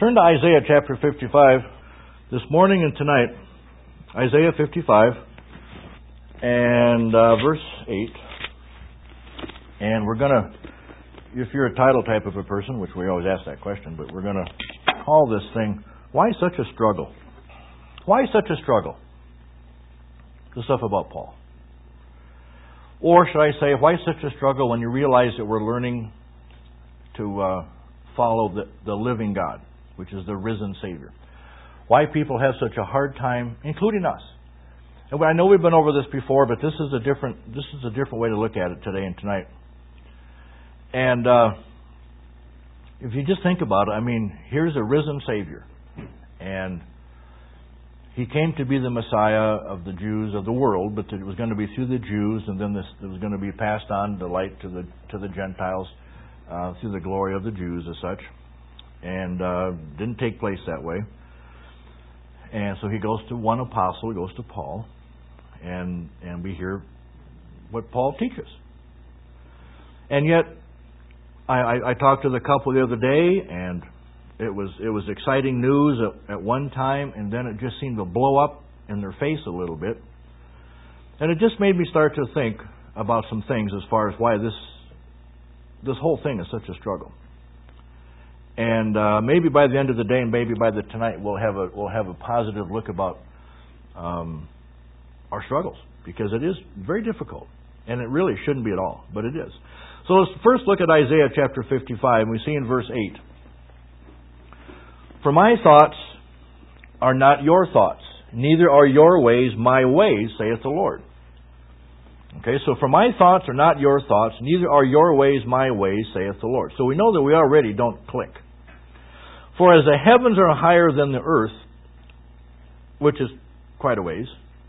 turn to Isaiah chapter 55 this morning and tonight. Isaiah 55 and verse 8. And we're going to, if you're a title type of a person, which we always ask that question, but we're going to call this thing, Why Such a Struggle? Why such a struggle? The stuff about Paul. Or should I say, why such a struggle when you realize that we're learning to follow the living God, which is the risen Savior? Why people have such a hard time, including us. And I know we've been over this before, but this is a different way to look at it today and tonight. And if you just think about it, I mean, here's a risen Savior, and He came to be the Messiah of the Jews of the world, but it was going to be through the Jews, and then it was going to be passed on the light to the Gentiles through the glory of the Jews as such, and didn't take place that way. And so He goes to one apostle, He goes to Paul, and we hear what Paul teaches. And yet, I talked to the couple the other day, and it was exciting news at one time, and then it just seemed to blow up in their face a little bit. And it just made me start to think about some things as far as why this whole thing is such a struggle. And maybe by the end of the day, and maybe by the tonight, we'll have a positive look about our struggles, because it is very difficult, and it really shouldn't be at all, but it is. So let's first look at Isaiah chapter 55, and we see in verse 8. For my thoughts are not your thoughts, neither are your ways my ways, saith the Lord. Okay, so for my thoughts are not your thoughts, neither are your ways my ways, saith the Lord. So we know that we already don't click. For as the heavens are higher than the earth, which is quite a ways,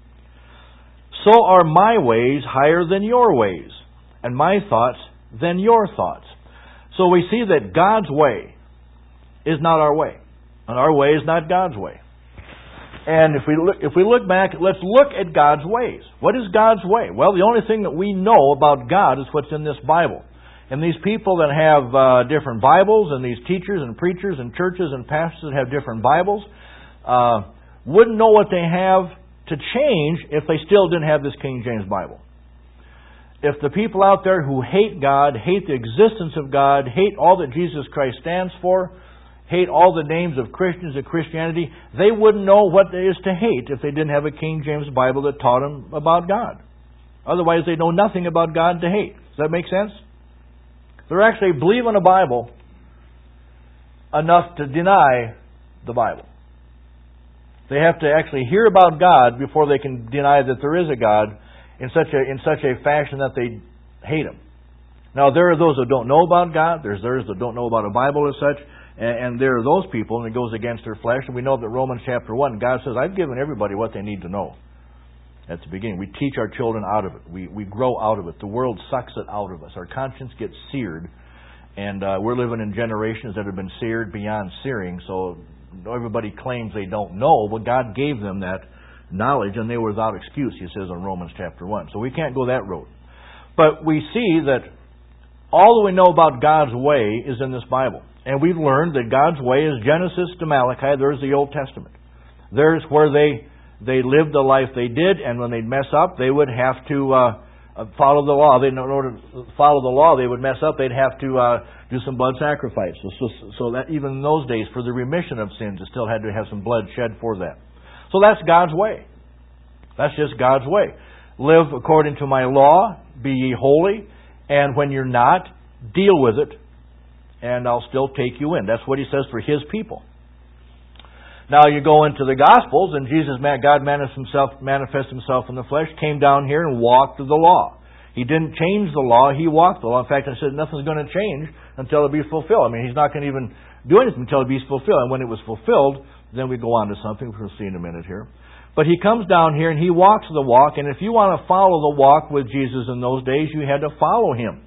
so are my ways higher than your ways, and my thoughts than your thoughts. So we see that God's way is not our way, and our way is not God's way. And if we look back, let's look at God's ways. What is God's way? Well, the only thing that we know about God is what's in this Bible. And these people that have different Bibles, and these teachers and preachers and churches and pastors that have different Bibles, wouldn't know what they have to change if they still didn't have this King James Bible. If the people out there who hate God, hate the existence of God, hate all that Jesus Christ stands for, hate all the names of Christians and Christianity, they wouldn't know what there is to hate if they didn't have a King James Bible that taught them about God. Otherwise, they know nothing about God to hate. Does that make sense? They're actually believing a Bible enough to deny the Bible. They have to actually hear about God before they can deny that there is a God in such a fashion that they hate Him. Now, there are those who don't know about God. There's those that don't know about a Bible as such. And there are those people, and it goes against their flesh. And we know that Romans chapter 1, God says, I've given everybody what they need to know. At the beginning, we teach our children out of it. We grow out of it. The world sucks it out of us. Our conscience gets seared. And we're living in generations that have been seared beyond searing. So everybody claims they don't know. Well, God gave them that knowledge, and they were without excuse, He says in Romans chapter 1. So we can't go that road. But we see that all that we know about God's way is in this Bible. And we've learned that God's way is Genesis to Malachi. There's the Old Testament. There's where they lived the life they did, and when they'd mess up, they would have to follow the law. In order to follow the law, they would mess up. They'd have to do some blood sacrifice. So that even in those days, for the remission of sins, it still had to have some blood shed for that. So that's God's way. That's just God's way. Live according to my law, be ye holy, and when you're not, deal with it, and I'll still take you in. That's what He says for His people. Now you go into the Gospels, and God manifested Himself in the flesh, came down here and walked the law. He didn't change the law, He walked the law. In fact, I said nothing's going to change until it be fulfilled. I mean, He's not going to even do anything until it be fulfilled. And when it was fulfilled, then we go on to something we'll see in a minute here. But He comes down here and He walks the walk, and if you want to follow the walk with Jesus in those days, you had to follow Him.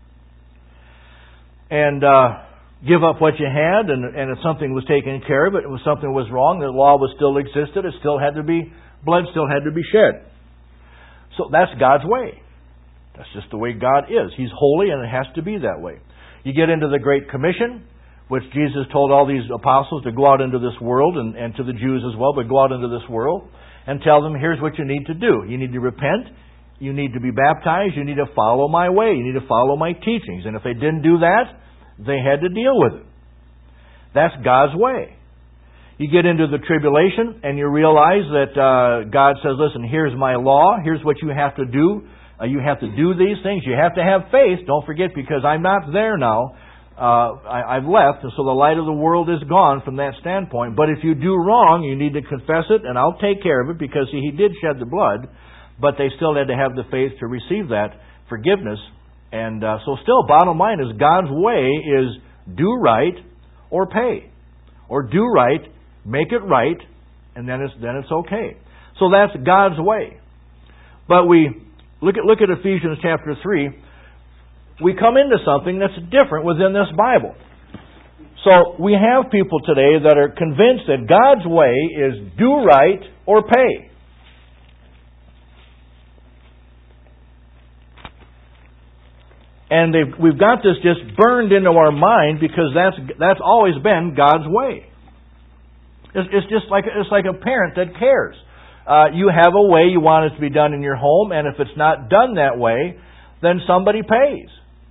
And give up what you had, and if something was taken care of, if something was wrong, the law was still existed, blood still had to be shed. So that's God's way. That's just the way God is. He's holy, and it has to be that way. You get into the Great Commission, which Jesus told all these apostles to go out into this world, and to the Jews as well, but go out into this world and tell them, here's what you need to do. You need to repent, you need to be baptized, you need to follow my way, you need to follow my teachings. And if they didn't do that, they had to deal with it. That's God's way. You get into the tribulation and you realize that God says, listen, here's my law, here's what you have to do. You have to do these things. You have to have faith. Don't forget, because I'm not there now. I've left, and so the light of the world is gone from that standpoint. But if you do wrong, you need to confess it, and I'll take care of it, because He did shed the blood, but they still had to have the faith to receive that forgiveness. And so still, bottom line is, God's way is do right or pay. Or do right, make it right, and then it's okay. So that's God's way. But we look at Ephesians chapter 3. We come into something that's different within this Bible. So we have people today that are convinced that God's way is do right or pay. And we've got this just burned into our mind, because that's always been God's way. It's just like a parent that cares. You have a way you want it to be done in your home, and if it's not done that way, then somebody pays.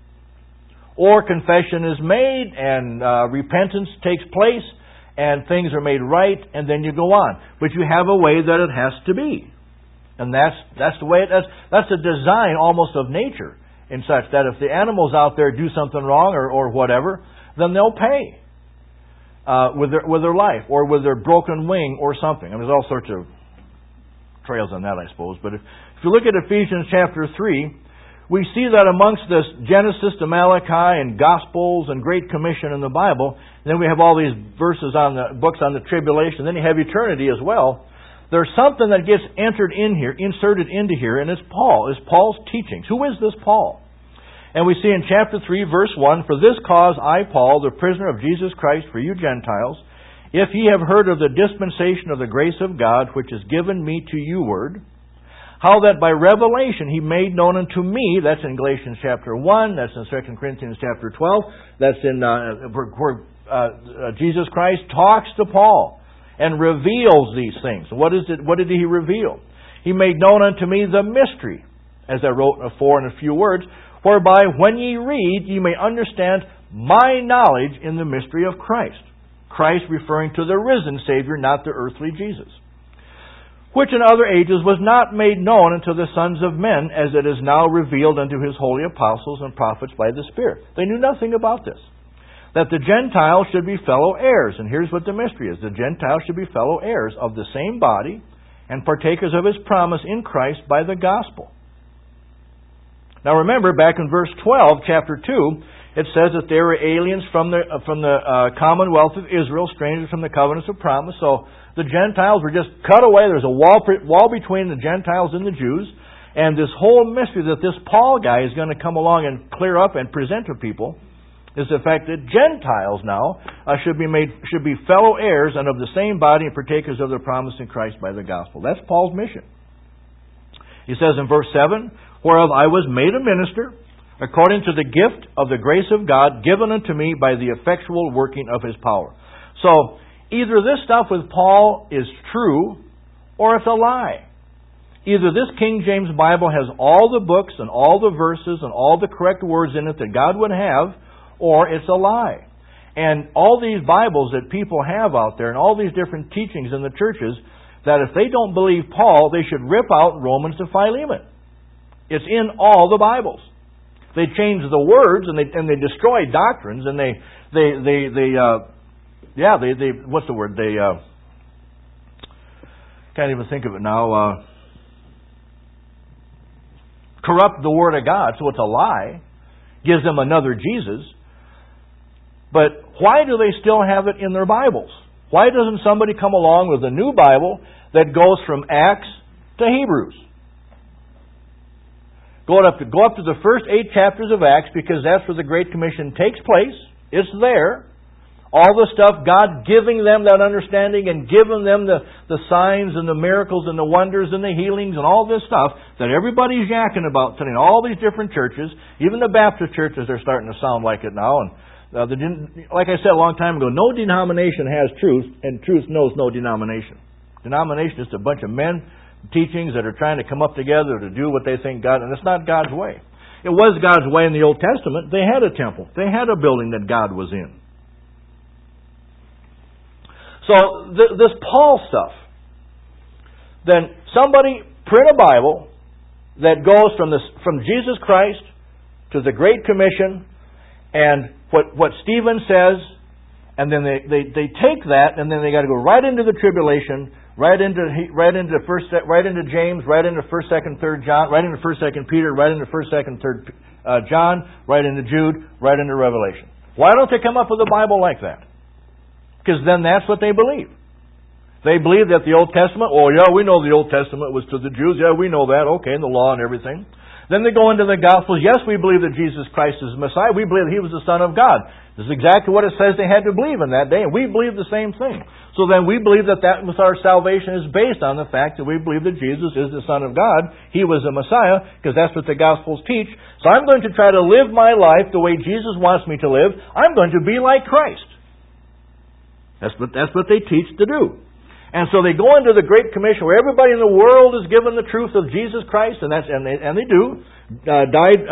Or confession is made, and repentance takes place, and things are made right, and then you go on. But you have a way that it has to be. And that's the way that's the design almost of nature, in such that if the animals out there do something wrong or whatever, then they'll pay with their life, or with their broken wing or something. I mean, there's all sorts of trails on that, I suppose. But if you look at Ephesians chapter 3, we see that amongst this Genesis to Malachi and Gospels and Great Commission in the Bible, and then we have all these verses on the books on the tribulation, then you have eternity as well. There's something that gets inserted into here, and it's Paul's teachings. Who is this Paul? And we see in chapter 3, verse 1, For this cause I, Paul, the prisoner of Jesus Christ for you Gentiles, if ye have heard of the dispensation of the grace of God, which is given me to you word, how that by revelation He made known unto me, that's in Galatians chapter 1, that's in 2 Corinthians chapter 12, that's in where Jesus Christ talks to Paul and reveals these things. What did He reveal? He made known unto me the mystery, as I wrote afore in a few words, whereby when ye read, ye may understand my knowledge in the mystery of Christ. Christ referring to the risen Savior, not the earthly Jesus, which in other ages was not made known unto the sons of men, as it is now revealed unto His holy apostles and prophets by the Spirit. They knew nothing about this. That the Gentiles should be fellow heirs. And here's what the mystery is. The Gentiles should be fellow heirs of the same body, and partakers of His promise in Christ by the gospel. Now remember, back in verse 12, chapter 2, it says that they were aliens from the commonwealth of Israel, strangers from the covenants of promise. So the Gentiles were just cut away. There's a wall between the Gentiles and the Jews. And this whole mystery that this Paul guy is going to come along and clear up and present to people is the fact that Gentiles now should be fellow heirs and of the same body and partakers of the promise in Christ by the gospel. That's Paul's mission. He says in verse 7, Whereof I was made a minister, according to the gift of the grace of God given unto me by the effectual working of His power. So, either this stuff with Paul is true, or it's a lie. Either this King James Bible has all the books and all the verses and all the correct words in it that God would have, or it's a lie. And all these Bibles that people have out there, and all these different teachings in the churches, that if they don't believe Paul, they should rip out Romans to Philemon. It's in all the Bibles. They change the words and they destroy doctrines, and they what's the word? They can't even think of it now. Corrupt the Word of God, so it's a lie. Gives them another Jesus. But why do they still have it in their Bibles? Why doesn't somebody come along with a new Bible that goes from Acts to Hebrews? Go up to the first 8 chapters of Acts, because that's where the Great Commission takes place. It's there. All the stuff, God giving them that understanding and giving them the signs and the miracles and the wonders and the healings and all this stuff that everybody's yakking about today in all these different churches. Even the Baptist churches are starting to sound like it now. And Like I said a long time ago, no denomination has truth, and truth knows no denomination. Denomination is just a bunch of men, teachings that are trying to come up together to do what they think God, and it's not God's way. It was God's way in the Old Testament. They had a temple. They had a building that God was in. So this Paul stuff, then somebody print a Bible that goes from Jesus Christ to the Great Commission and what Stephen says, and then they take that and then they got to go right into the tribulation, right into James, right into 1st, 2nd, 3rd John, right into 1st, 2nd Peter, right into 1st, 2nd, 3rd John, right into Jude, right into Revelation. Why don't they come up with a Bible like that? Because then that's what they believe. They believe that the Old Testament, oh yeah, we know the Old Testament was to the Jews. Yeah, we know that. Okay, and the law and everything. Then they go into the Gospels. Yes, we believe that Jesus Christ is the Messiah. We believe that He was the Son of God. This is exactly what it says they had to believe in that day. And we believe the same thing. So then we believe that our salvation is based on the fact that we believe that Jesus is the Son of God. He was the Messiah, because that's what the Gospels teach. So I'm going to try to live my life the way Jesus wants me to live. I'm going to be like Christ. That's what they teach to do. And so they go into the Great Commission where everybody in the world is given the truth of Jesus Christ, and they do. Died,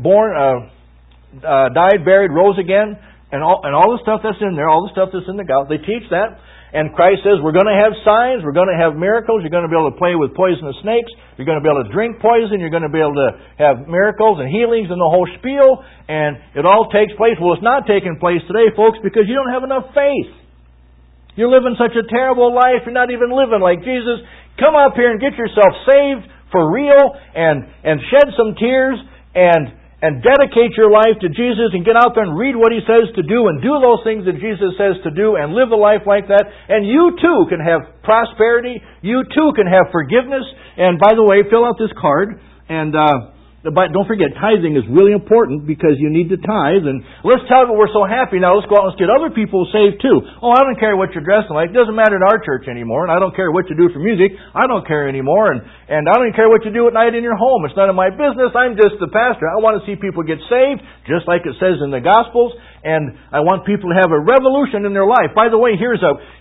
buried, rose again, and all the stuff that's in there, all the stuff that's in the Gospel. They teach that. And Christ says we're going to have signs, we're going to have miracles, you're going to be able to play with poisonous snakes, you're going to be able to drink poison, you're going to be able to have miracles and healings and the whole spiel, and it all takes place. Well, it's not taking place today, folks, because you don't have enough faith. You're living such a terrible life. You're not even living like Jesus. Come up here and get yourself saved for real and shed some tears and dedicate your life to Jesus and get out there and read what He says to do and do those things that Jesus says to do and live a life like that. And you too can have prosperity. You too can have forgiveness. And by the way, fill out this card. And but don't forget, tithing is really important because you need to tithe. And let's tell you we're so happy now. Let's go out and let's get other people saved too. Oh, I don't care what you're dressing like. It doesn't matter in our church anymore. And I don't care what you do for music. I don't care anymore. And I don't even care what you do at night in your home. It's none of my business. I'm just the pastor. I want to see people get saved, just like it says in the Gospels. And I want people to have a revolution in their life. By the way, we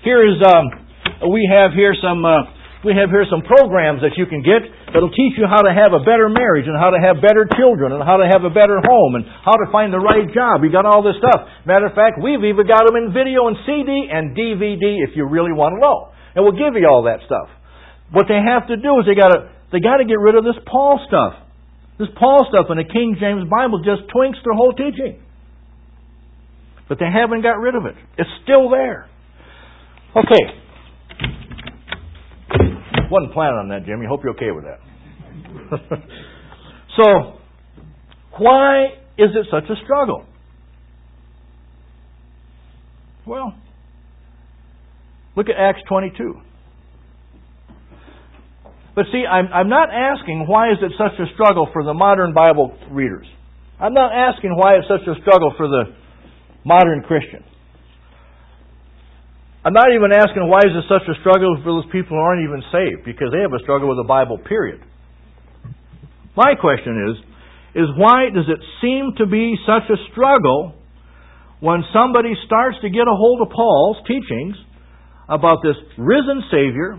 have here some programs that you can get that'll teach you how to have a better marriage and how to have better children and how to have a better home and how to find the right job. We got all this stuff. Matter of fact, we've even got them in video and CD and DVD if you really want to know. And we'll give you all that stuff. What they have to do is they got to get rid of this Paul stuff. This Paul stuff in the King James Bible just twinks their whole teaching. But they haven't got rid of it. It's still there. Okay. Wasn't planning on that, Jimmy. Hope you're okay with that. So, why is it such a struggle? Well, look at Acts 22. But see, I'm not asking why is it such a struggle for the modern Bible readers. I'm not asking why it's such a struggle for the modern Christian. I'm not even asking why is it such a struggle for those people who aren't even saved, because they have a struggle with the Bible, period. My question is why does it seem to be such a struggle when somebody starts to get a hold of Paul's teachings about this risen Savior,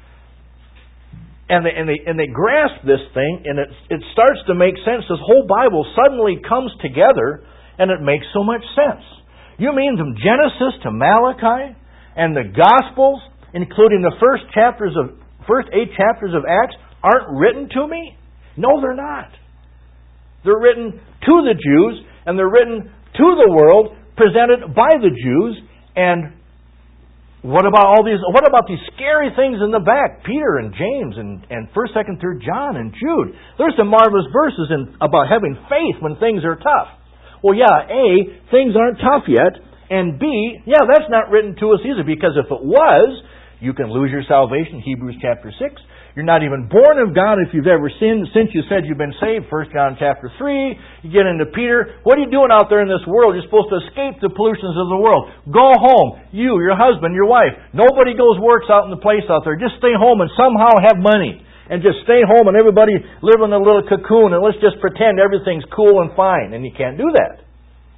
and they grasp this thing, and it starts to make sense. This whole Bible suddenly comes together, and it makes so much sense. You mean from Genesis to Malachi? And the Gospels, including the first 8 chapters of Acts, aren't written to me? No, they're not. They're written to the Jews, and they're written to the world, presented by the Jews. And what about all these? What about these scary things in the back? Peter and James and 1st, 2nd, 3rd John and Jude. There's some marvelous verses about having faith when things are tough. Well, yeah, A, things aren't tough yet. And B, yeah, that's not written to us either, because if it was, you can lose your salvation, Hebrews chapter 6. You're not even born of God if you've ever sinned since you said you've been saved, 1 John chapter 3. You get into Peter. What are you doing out there in this world? You're supposed to escape the pollutions of the world. Go home. You, your husband, your wife. Nobody works out in the place out there. Just stay home and somehow have money. And just stay home and everybody live in a little cocoon and let's just pretend everything's cool and fine. And you can't do that.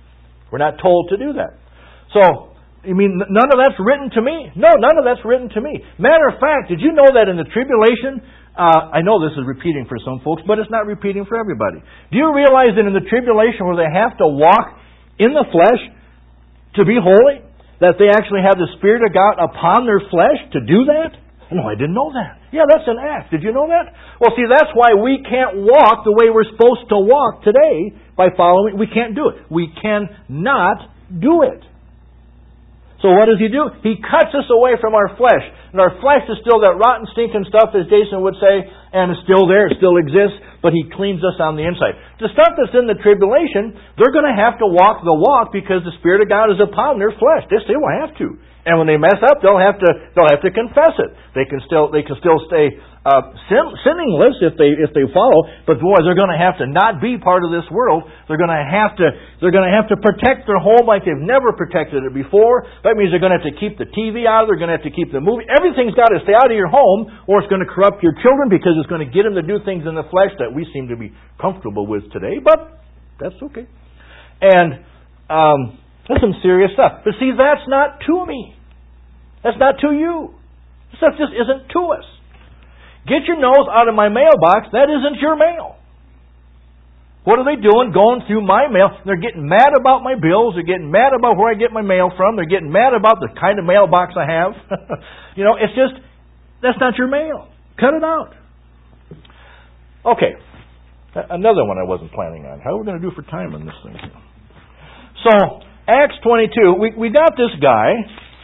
We're not told to do that. So, you mean none of that's written to me? No, none of that's written to me. Matter of fact, did you know that in the tribulation, I know this is repeating for some folks, but it's not repeating for everybody. Do you realize that in the tribulation where they have to walk in the flesh to be holy, that they actually have the Spirit of God upon their flesh to do that? No, I didn't know that. Yeah, that's an act. Did you know that? Well, see, that's why we can't walk the way we're supposed to walk today by following. We can't do it. We cannot do it. So what does He do? He cuts us away from our flesh. And our flesh is still that rotten, stinking stuff, as Jason would say, and it's still there, it still exists, but He cleans us on the inside. The stuff that's in the tribulation, they're going to have to walk the walk because the Spirit of God is upon their flesh. They will have to. And when they mess up, they'll have to confess it. They can still stay sinningless if they follow. But boy, they're going to have to not be part of this world. They're going to have to protect their home like they've never protected it before. That means they're going to have to keep the TV out. They're going to have to keep the movie. Everything's got to stay out of your home, or it's going to corrupt your children because it's going to get them to do things in the flesh that we seem to be comfortable with today. But that's okay. And that's some serious stuff. But see, that's not to me. That's not to you. This stuff just isn't to us. Get your nose out of my mailbox. That isn't your mail. What are they doing going through my mail? They're getting mad about my bills. They're getting mad about where I get my mail from. They're getting mad about the kind of mailbox I have. It's just, that's not your mail. Cut it out. Okay. Another one I wasn't planning on. How are we going to do for time on this thing? So, Acts 22. We got this guy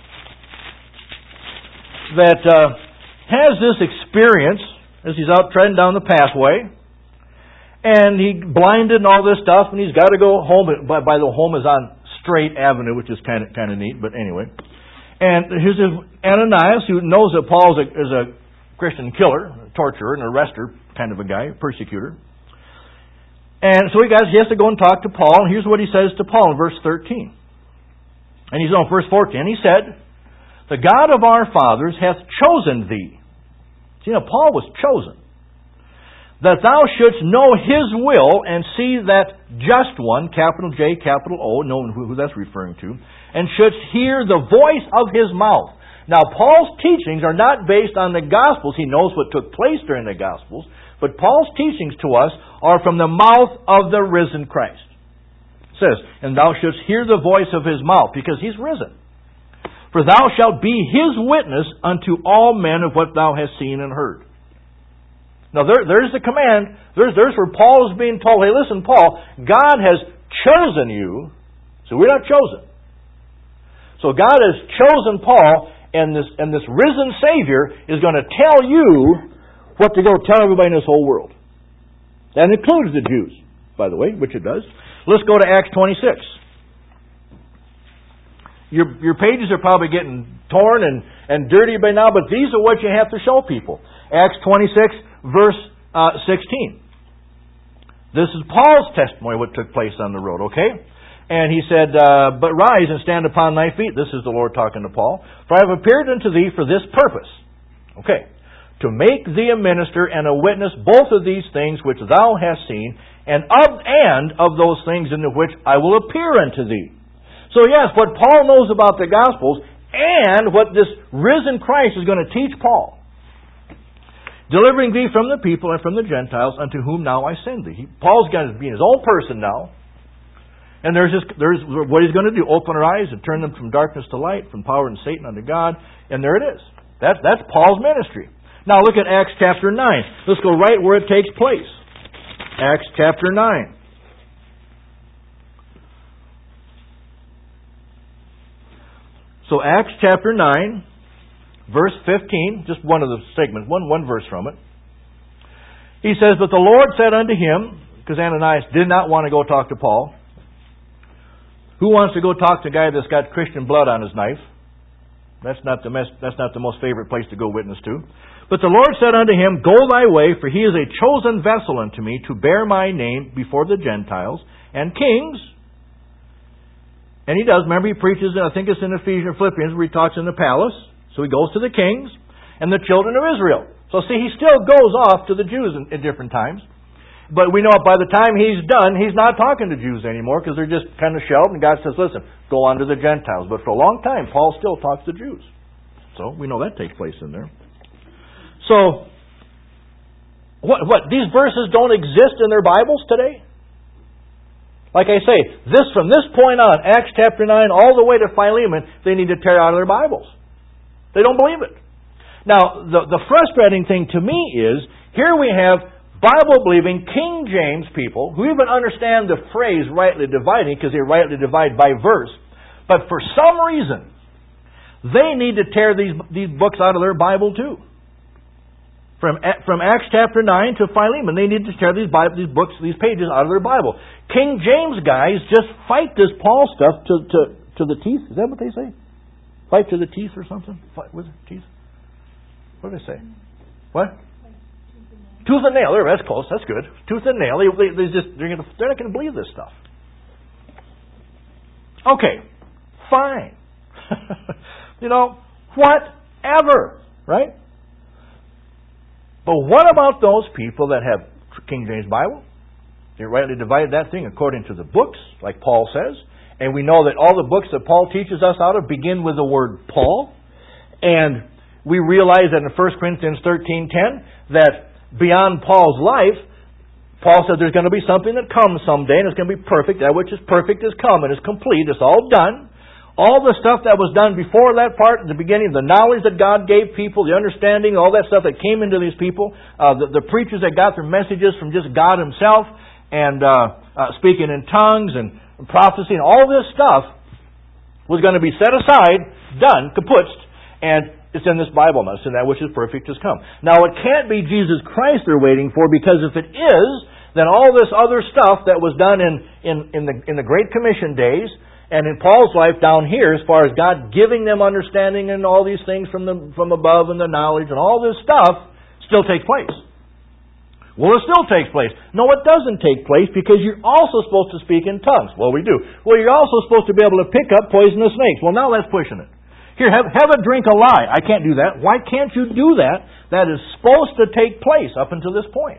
that has this experience as he's out treading down the pathway, and he blinded and all this stuff, and he's got to go home. By the home is on Straight Avenue, which is kind of neat. But anyway, and here's Ananias, who knows that Paul is a Christian killer, a torturer, an arrester kind of a guy, a persecutor. And so he has to go and talk to Paul. And here's what he says to Paul in verse 13. And he's on verse 14. He said, "The God of our fathers hath chosen thee." See, now Paul was chosen. "That thou shouldst know His will and see that just one," capital J, capital O, knowing who that's referring to, "and shouldst hear the voice of His mouth." Now, Paul's teachings are not based on the Gospels. He knows what took place during the Gospels. But Paul's teachings to us are from the mouth of the risen Christ. It says, "And thou shouldst hear the voice of His mouth," because He's risen. "For thou shalt be His witness unto all men of what thou hast seen and heard." Now there's the command. There's where Paul is being told, hey, listen, Paul, God has chosen you. So we're not chosen. So God has chosen Paul, and this risen Savior is going to tell you what to go tell everybody in this whole world. That includes the Jews, by the way, which it does. Let's go to Acts 26. Your pages are probably getting torn and dirty by now, but these are what you have to show people. Acts 26, verse 16. This is Paul's testimony, what took place on the road, okay? And he said, "But rise and stand upon thy feet." This is the Lord talking to Paul. "For I have appeared unto thee for this purpose." Okay. "To make thee a minister and a witness both of these things which thou hast seen, and of those things in the which I will appear unto thee." So yes, what Paul knows about the Gospels and what this risen Christ is going to teach Paul. "Delivering thee from the people and from the Gentiles, unto whom now I send thee." Paul's going to be his own person now. And there's what he's going to do. Open our eyes and turn them from darkness to light, from power and Satan unto God. And there it is. That's Paul's ministry. Now look at Acts chapter 9. Let's go right where it takes place. Acts chapter 9. So Acts chapter 9, verse 15, just one of the segments, one verse from it. He says, "But the Lord said unto him," because Ananias did not want to go talk to Paul. Who wants to go talk to a guy that's got Christian blood on his knife? That's not the most favorite place to go witness to. "But the Lord said unto him, Go thy way, for he is a chosen vessel unto me to bear my name before the Gentiles and kings." And he does. Remember, he preaches, I think it's in Ephesians or Philippians, where he talks in the palace. So he goes to the kings and the children of Israel. So see, he still goes off to the Jews in different times. But we know by the time He's done, He's not talking to Jews anymore because they're just kind of shelved, and God says, listen, go on to the Gentiles. But for a long time, Paul still talks to Jews. So we know that takes place in there. So, what? These verses don't exist in their Bibles today? Like I say, from this point on, Acts chapter 9, all the way to Philemon, they need to tear out of their Bibles. They don't believe it. Now, the frustrating thing to me is, here we have Bible-believing King James people who even understand the phrase rightly dividing because they rightly divide by verse. But for some reason, they need to tear these books out of their Bible too. From Acts chapter 9 to Philemon, they need to tear these books, these pages out of their Bible. King James guys just fight this Paul stuff to the teeth. Is that what they say? Fight to the teeth or something? Fight with the teeth? What do they say? What? Tooth and nail. There, that's close. That's good. Tooth and nail. They're not going to believe this stuff. Okay, fine. Whatever, right? But what about those people that have King James Bible? They rightly divided that thing according to the books, like Paul says. And we know that all the books that Paul teaches us out of begin with the word Paul. And we realize that in 1 Corinthians 13:10 that beyond Paul's life, Paul said there's going to be something that comes someday, and it's going to be perfect. That which is perfect is come and is complete. It's all done. All the stuff that was done before that part, at the beginning, the knowledge that God gave people, the understanding, all that stuff that came into these people, the preachers that got their messages from just God Himself, and speaking in tongues and prophecy, and all this stuff was going to be set aside, done, kaputzed, and it's in this Bible now. So that which is perfect has come. Now, it can't be Jesus Christ they're waiting for, because if it is, then all this other stuff that was done in the Great Commission days, and in Paul's life down here, as far as God giving them understanding and all these things from above and the knowledge and all this stuff, still takes place. Well, it still takes place. No, it doesn't take place, because you're also supposed to speak in tongues. Well, we do. Well, you're also supposed to be able to pick up poisonous snakes. Well, now that's pushing it. Here, have a drink of lye. I can't do that. Why can't you do that? That is supposed to take place up until this point.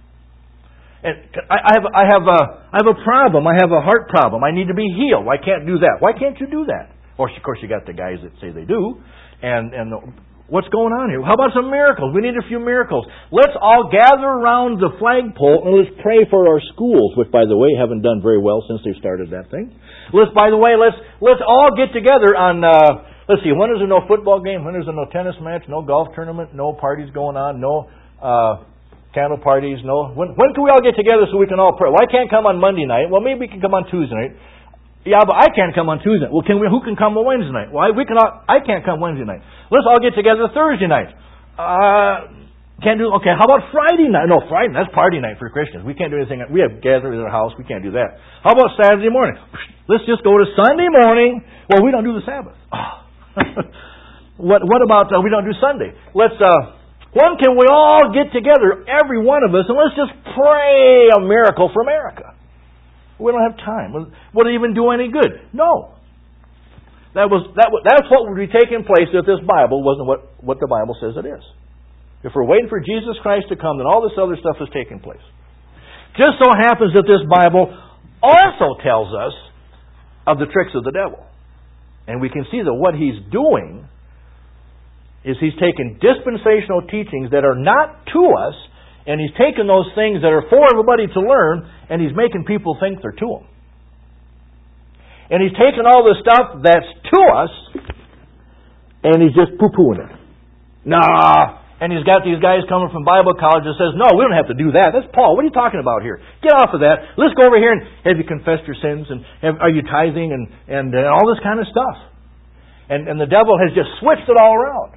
And I have a problem. I have a heart problem. I need to be healed. I can't do that. Why can't you do that? Or, of course, you got the guys that say they do. And what's going on here? How about some miracles? We need a few miracles. Let's all gather around the flagpole and let's pray for our schools, which, by the way, haven't done very well since they started that thing. Let's all get together on. Let's see, when is there no football game? When is there no tennis match? No golf tournament? No parties going on? No candle parties? No. When can we all get together so we can all pray? Well, I can't come on Monday night. Well, maybe we can come on Tuesday night. Yeah, but I can't come on Tuesday night. Well, who can come on Wednesday night? Well, I can't come Wednesday night. Let's all get together Thursday night. Can't do. Okay, how about Friday night? No, Friday, that's party night for Christians. We can't do anything. We have gatherings in our house. We can't do that. How about Saturday morning? Let's just go to Sunday morning. Well, we don't do the Sabbath. What about we don't do Sunday? When can we all get together, every one of us, and let's just pray a miracle for America? We don't have time. Would it even do any good? No. That's what would be taking place if this Bible wasn't what the Bible says it is. If we're waiting for Jesus Christ to come, then all this other stuff is taking place. Just so happens that this Bible also tells us of the tricks of the devil. And we can see that what he's doing is he's taking dispensational teachings that are not to us, and he's taking those things that are for everybody to learn, and he's making people think they're to them. And he's taking all the stuff that's to us, and he's just poo-pooing it. Nah. And he's got these guys coming from Bible college that says, no, we don't have to do that. That's Paul. What are you talking about here? Get off of that. Let's go over here and have you confessed your sins? And are you tithing? And all this kind of stuff. And the devil has just switched it all around.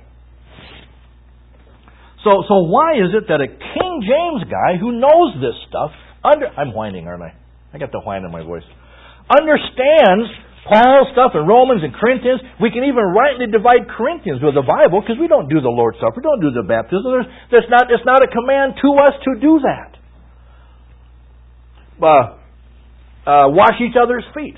So why is it that a King James guy who knows this stuff, I'm whining, aren't I? I got the whine in my voice. Understands Paul's stuff in Romans and Corinthians. We can even rightly divide Corinthians with the Bible because we don't do the Lord's Supper, don't do the baptism. It's not a command to us to do that. Wash each other's feet.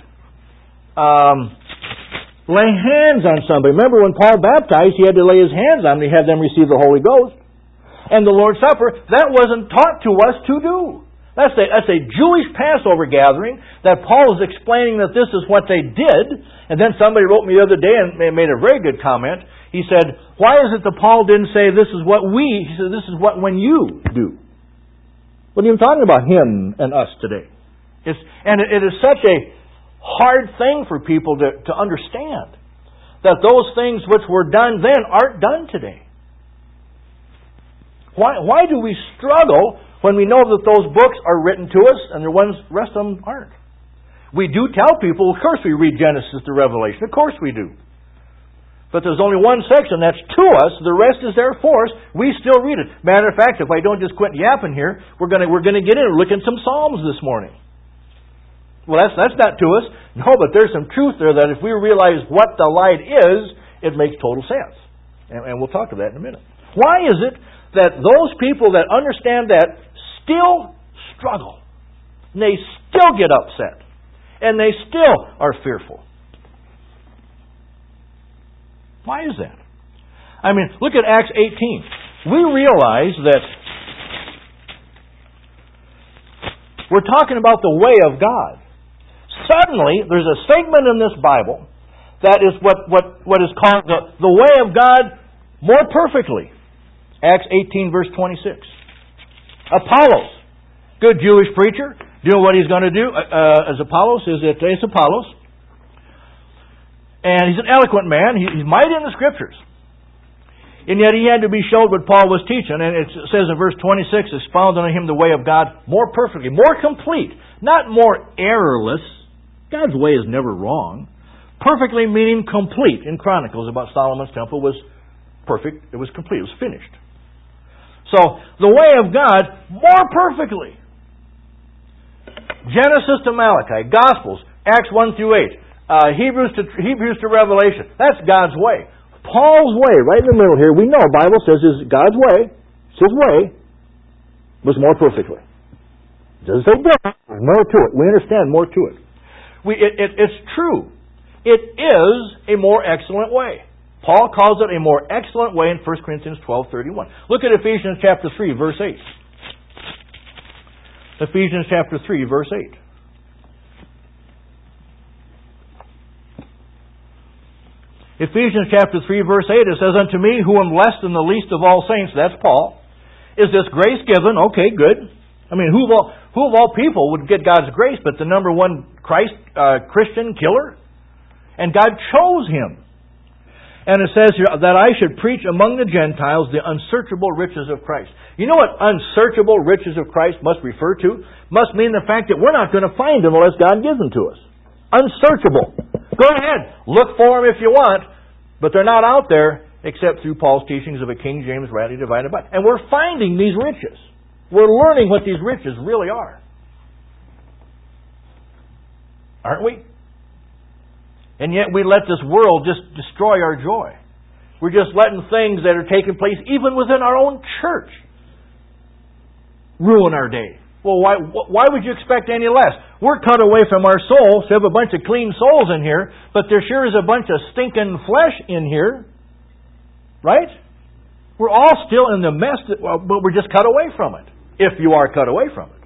Lay hands on somebody. Remember when Paul baptized, he had to lay his hands on them. He had them receive the Holy Ghost. And the Lord's Supper, that wasn't taught to us to do. That's a Jewish Passover gathering that Paul is explaining that this is what they did. And then somebody wrote me the other day and made a very good comment. He said, why is it that Paul didn't say this is what he said, this is what when you do? What are you talking about, him and us today? It is such a hard thing for people to understand that those things which were done then aren't done today. Why do we struggle when we know that those books are written to us and the rest of them aren't? We do tell people, of course we read Genesis to Revelation. Of course we do. But there's only one section that's to us. The rest is there for us. We still read it. Matter of fact, if I don't just quit yapping here, we're going to get in and look at some Psalms this morning. Well, that's not to us. No, but there's some truth there that if we realize what the light is, it makes total sense. And we'll talk to that in a minute. Why is it that those people that understand that still struggle? And they still get upset. And they still are fearful. Why is that? I mean, look at Acts 18. We realize that we're talking about the way of God. Suddenly, there's a segment in this Bible that is what is called the way of God more perfectly. Acts 18, verse 26. Apollos, good Jewish preacher, doing what he's going to do as Apollos. It's Apollos. And he's an eloquent man. He's mighty in the Scriptures. And yet he had to be showed what Paul was teaching. And it says in verse 26, expound unto him the way of God more perfectly, more complete, not more errorless. God's way is never wrong. Perfectly meaning complete. In Chronicles about Solomon's temple was perfect. It was complete. It was finished. So, the way of God more perfectly. Genesis to Malachi, Gospels, Acts 1 through 8, Hebrews to Revelation. That's God's way. Paul's way, right in the middle here, we know the Bible says is God's way, his way, was more perfectly. It doesn't say different. There's more to it. We understand more to it. It's true. It is a more excellent way. Paul calls it a more excellent way in 1 Corinthians 12:31. Look at Ephesians chapter 3, verse 8. Ephesians chapter 3, verse 8. Ephesians chapter 3, verse 8, it says, unto me, who am less than the least of all saints, that's Paul, is this grace given? Okay, good. I mean, who of all people would get God's grace but the number one Christian killer? And God chose him. And it says here that I should preach among the Gentiles the unsearchable riches of Christ. You know what unsearchable riches of Christ must refer to? Must mean the fact that we're not going to find them unless God gives them to us. Unsearchable. Go ahead, look for them if you want, but they're not out there except through Paul's teachings of a King James rightly divided Bible. And we're finding these riches. We're learning what these riches really are. Aren't we? And yet we let this world just destroy our joy. We're just letting things that are taking place even within our own church ruin our day. Well, why would you expect any less? We're cut away from our souls to have a bunch of clean souls in here, but there sure is a bunch of stinking flesh in here. Right? We're all still in the mess, but we're just cut away from it. If you are cut away from it.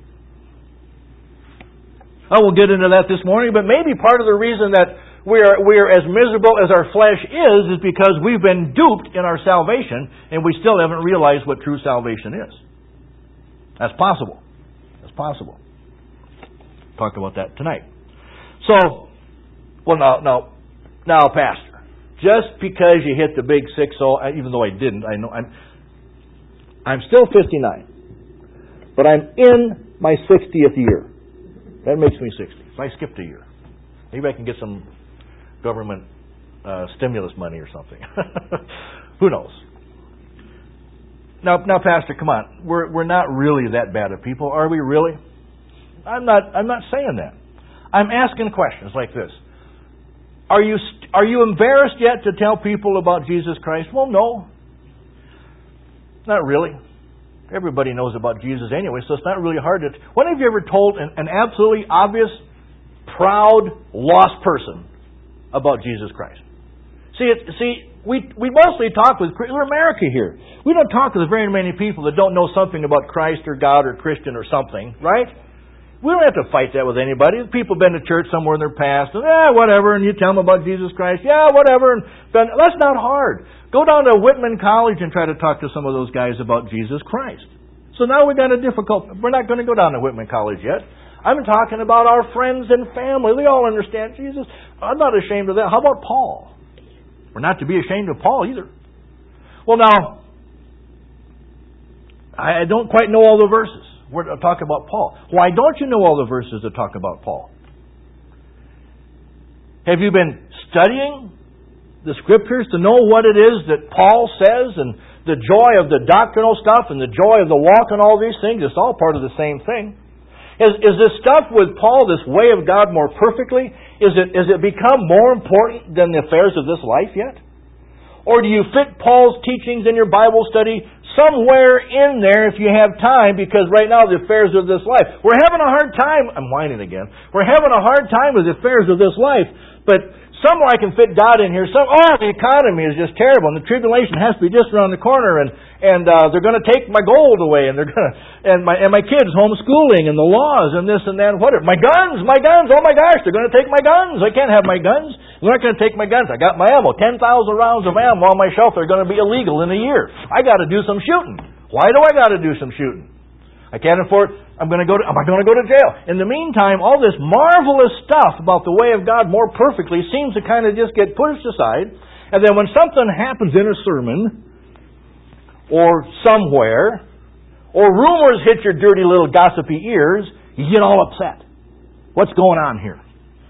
I won't get into that this morning, but maybe part of the reason that we are as miserable as our flesh is because we've been duped in our salvation and we still haven't realized what true salvation is. That's possible. That's possible. Talk about that tonight. So, now, Pastor, just because you hit the big 60, even though I didn't, I know I'm still 59, but I'm in my 60th year. That makes me 60. So I skipped a year. Maybe I can get some government stimulus money or something. Who knows? Now, Pastor, come on. We're not really that bad of people, are we? Really? I'm not saying that. I'm asking questions like this. Are you embarrassed yet to tell people about Jesus Christ? Well, no. Not really. Everybody knows about Jesus anyway, so it's not really hard to... When have you ever told an absolutely obvious, proud, lost person about Jesus Christ? See, we mostly talk with, we're America here. We don't talk to very many people that don't know something about Christ or God or Christian or something, right? We don't have to fight that with anybody. People have been to church somewhere in their past, and whatever, and you tell them about Jesus Christ, whatever. And that's not hard. Go down to Whitman College and try to talk to some of those guys about Jesus Christ. So now we've got a difficult... We're not going to go down to Whitman College yet. I'm talking about our friends and family. They all understand Jesus. I'm not ashamed of that. How about Paul? We're not to be ashamed of Paul either. Well, now, I don't quite know all the verses. We're to talk about Paul. Why don't you know all the verses that talk about Paul? Have you been studying the Scriptures to know what it is that Paul says, and the joy of the doctrinal stuff and the joy of the walk and all these things? It's all part of the same thing. Is this stuff with Paul, this way of God more perfectly, is it become more important than the affairs of this life yet? Or do you fit Paul's teachings in your Bible study somewhere in there if you have time, because right now the affairs of this life, we're having a hard time, I'm whining again, we're having a hard time with the affairs of this life, but somewhere I can fit God in here. The economy is just terrible, and the tribulation has to be just around the corner, and they're going to take my gold away, and they're going to, and my kids homeschooling, and the laws, and this and that, and whatever. My guns, oh my gosh, they're going to take my guns. I can't have my guns. They're not going to take my guns. I got my ammo, 10,000 rounds of ammo on my shelf. They're going to be illegal in a year. I got to do some shooting. Why do I got to do some shooting? I can't afford. Am I going to go to jail? In the meantime, all this marvelous stuff about the way of God more perfectly seems to kind of just get pushed aside. And then when something happens in a sermon, or somewhere, or rumors hit your dirty little gossipy ears, you get all upset. What's going on here?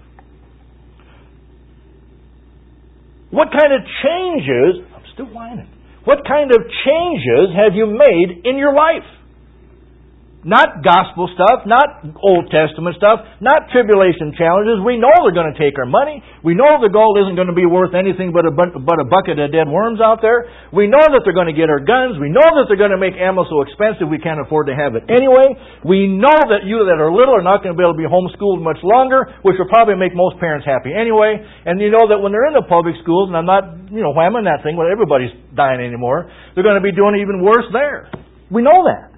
What kind of changes, I'm still whining, what kind of changes have you made in your life? Not gospel stuff, not Old Testament stuff, not tribulation challenges. We know they're going to take our money. We know the gold isn't going to be worth anything but a bucket of dead worms out there. We know that they're going to get our guns. We know that they're going to make ammo so expensive we can't afford to have it anyway. We know that you that are little are not going to be able to be homeschooled much longer, which will probably make most parents happy anyway. And you know that when they're in the public schools, and I'm not whamming that thing when everybody's dying anymore, they're going to be doing even worse there. We know that.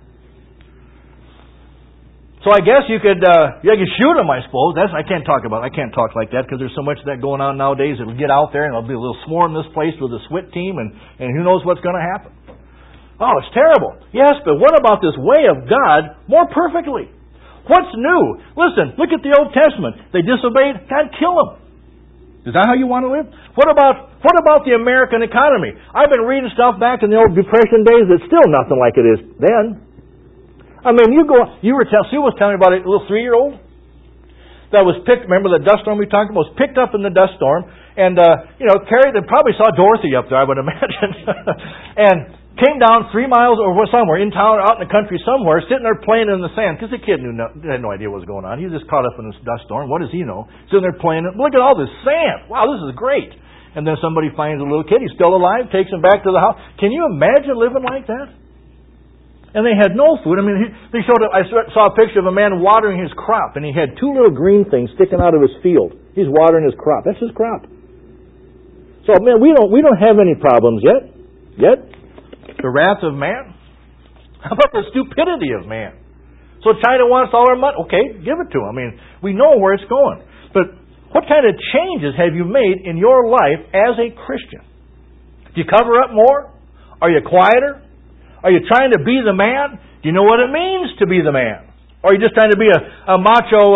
So I guess you could shoot them, I suppose. I can't talk like that because there's so much of that going on nowadays. It'll get out there and there'll be a little swarm in this place with a SWAT team and who knows what's going to happen. Oh, it's terrible. Yes, but what about this way of God more perfectly? What's new? Listen, look at the Old Testament. They disobeyed, God kill them. Is that how you want to live? What about the American economy? I've been reading stuff back in the old Depression days that's still nothing like it is then. I mean, Sue was telling me about a little 3-year-old that was picked, remember the dust storm we talked about, was picked up in the dust storm, and, carried, they probably saw Dorothy up there, I would imagine, and came down 3 miles or somewhere, in town, out in the country somewhere, sitting there playing in the sand, because the kid had no idea what was going on. He was just caught up in this dust storm. What does he know? Sitting there playing, look at all this sand. Wow, this is great. And then somebody finds a little kid, he's still alive, takes him back to the house. Can you imagine living like that? And they had no food. I mean, I saw a picture of a man watering his crop, and he had 2 little green things sticking out of his field. He's watering his crop. That's his crop. So, man, we don't have any problems yet. The wrath of man. How about the stupidity of man? So China wants all our money. Okay, give it to them. I mean, we know where it's going. But what kind of changes have you made in your life as a Christian? Do you cover up more? Are you quieter? Are you trying to be the man? Do you know what it means to be the man? Or are you just trying to be a macho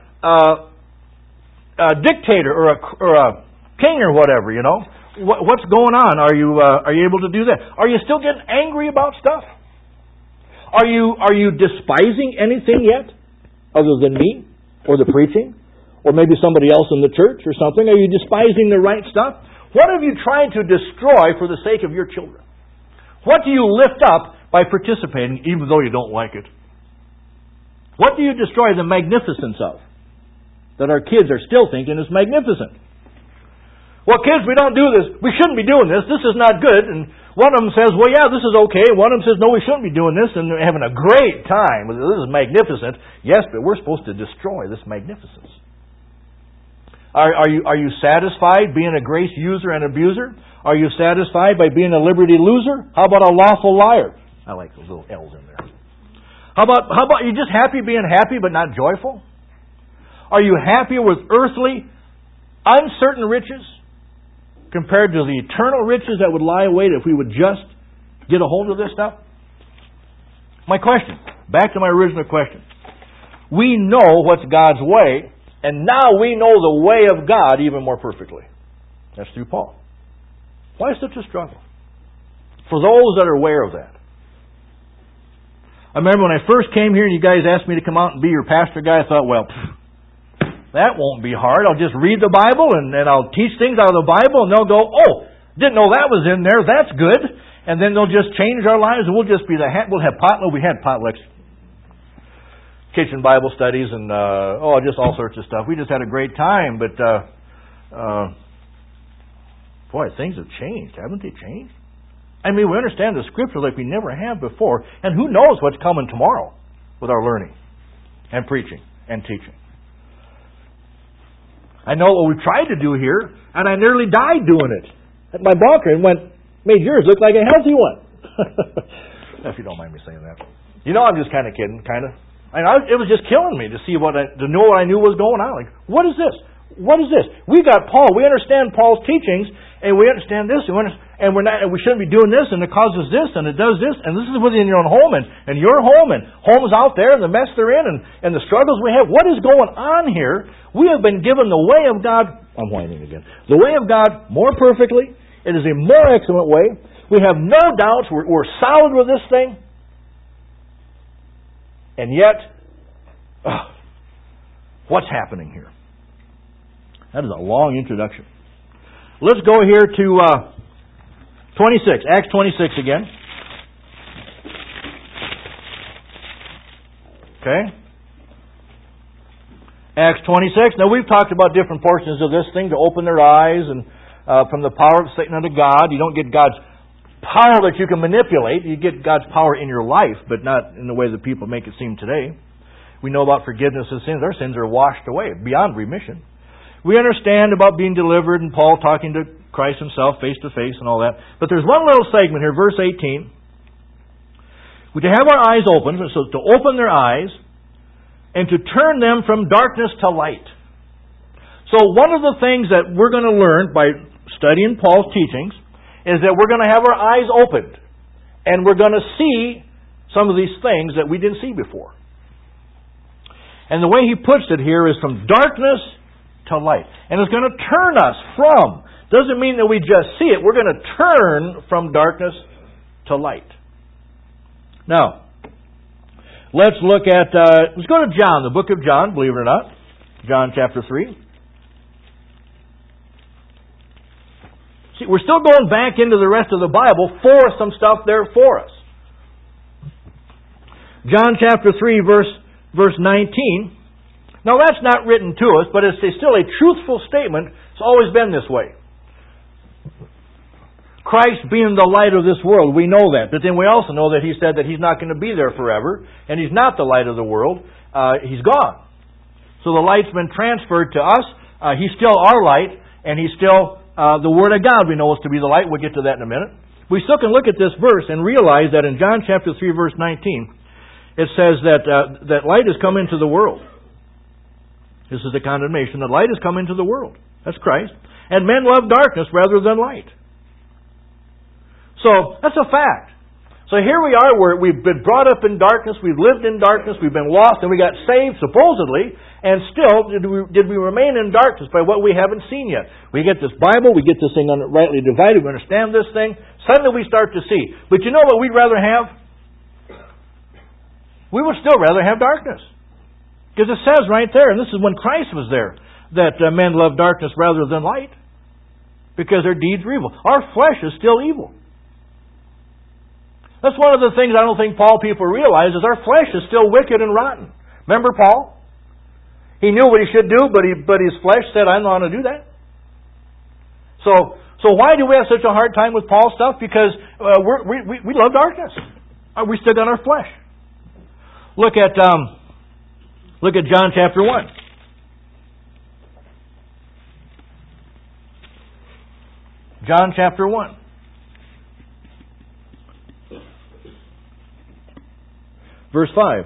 dictator or a king or whatever? What's going on? Are you able to do that? Are you still getting angry about stuff? Are you despising anything yet, other than me or the preaching, or maybe somebody else in the church or something? Are you despising the right stuff? What have you tried to destroy for the sake of your children? What do you lift up by participating, even though you don't like it? What do you destroy the magnificence of, that our kids are still thinking is magnificent? Well, kids, we don't do this. We shouldn't be doing this. This is not good. And one of them says, well, yeah, this is okay. One of them says, no, we shouldn't be doing this. And they're having a great time. This is magnificent. Yes, but we're supposed to destroy this magnificence. Are you satisfied being a grace user and abuser? Are you satisfied by being a liberty loser? How about a lawful liar? I like those little L's in there. How about you just happy being happy but not joyful? Are you happy with earthly, uncertain riches compared to the eternal riches that would lie await if we would just get a hold of this stuff? My question, back to my original question. We know what's God's way, and now we know the way of God even more perfectly. That's through Paul. Why such a struggle? For those that are aware of that. I remember when I first came here and you guys asked me to come out and be your pastor guy, I thought, well, that won't be hard. I'll just read the Bible and I'll teach things out of the Bible and they'll go, oh, didn't know that was in there. That's good. And then they'll just change our lives and we'll just be we'll have potluck. We had potlucks, kitchen Bible studies and, just all sorts of stuff. We just had a great time, but, boy, things have changed. Haven't they changed? I mean, we understand the Scripture like we never have before, and who knows what's coming tomorrow with our learning and preaching and teaching. I know what we've tried to do here, and I nearly died doing it. At my bunker and made yours look like a healthy one. If you don't mind me saying that. You know, I'm just kind of kidding, kind of. It was just killing me to see to know what I knew was going on. Like, what is this? What is this? We got Paul. We understand Paul's teachings, and we understand this, and we shouldn't be doing this, and it causes this, and it does this, and this is within your own home, and your home, and homes out there, and the mess they're in, and the struggles we have. What is going on here? We have been given the way of God. I'm whining again. The way of God more perfectly. It is a more excellent way. We have no doubts. We're solid with this thing. And yet, what's happening here? That is a long introduction. Let's go here to 26. Acts 26 again. Okay. Acts 26. Now we've talked about different portions of this thing to open their eyes and from the power of Satan unto God. You don't get God's power that you can manipulate. You get God's power in your life, but not in the way that people make it seem today. We know about forgiveness of sins. Our sins are washed away beyond remission. We understand about being delivered and Paul talking to Christ himself face to face and all that. But there's one little segment here, verse 18. We to have our eyes open, so to open their eyes and to turn them from darkness to light. So one of the things that we're going to learn by studying Paul's teachings is that we're going to have our eyes opened and we're going to see some of these things that we didn't see before. And the way he puts it here is from darkness to light. And it's going to turn us from. Doesn't mean that we just see it. We're going to turn from darkness to light. Now, let's look at, let's go to John, the book of John, believe it or not. John chapter 3. See, we're still going back into the rest of the Bible for some stuff there for us. John chapter 3, verse 19. Now that's not written to us, but it's still a truthful statement. It's always been this way. Christ being the light of this world, we know that. But then we also know that He said that He's not going to be there forever, and He's not the light of the world. He's gone. So the light's been transferred to us. He's still our light, and He's still the Word of God we know is to be the light. We'll get to that in a minute. We still can look at this verse and realize that in John chapter 3, verse 19, it says that light has come into the world. This is the condemnation. The light has come into the world. That's Christ. And men love darkness rather than light. So, that's a fact. So here we are, we've been brought up in darkness, we've lived in darkness, we've been lost, and we got saved, supposedly, and still did we remain in darkness by what we haven't seen yet. We get this Bible, we get this thing rightly divided, we understand this thing, suddenly we start to see. But you know what we'd rather have? We would still rather have darkness. Because it says right there, and this is when Christ was there, that men love darkness rather than light. Because their deeds are evil. Our flesh is still evil. That's one of the things I don't think people realize is our flesh is still wicked and rotten. Remember Paul? He knew what he should do, but his flesh said, "I'm not going to do that." So why do we have such a hard time with Paul's stuff? Because we love darkness. We still got our flesh. Look at John chapter 1. John chapter 1. Verse 5.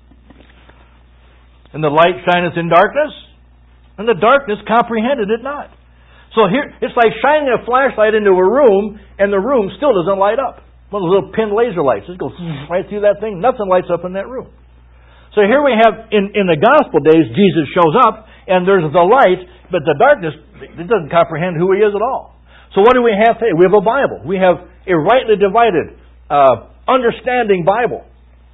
And the light shineth in darkness, and the darkness comprehended it not. So here, it's like shining a flashlight into a room, and the room still doesn't light up. One of those little pin laser lights. It goes right through that thing. Nothing lights up in that room. So here we have, in the gospel days, Jesus shows up, and there's the light, but the darkness, it doesn't comprehend who He is at all. So what do we have today? We have a Bible. We have a rightly divided, understanding Bible.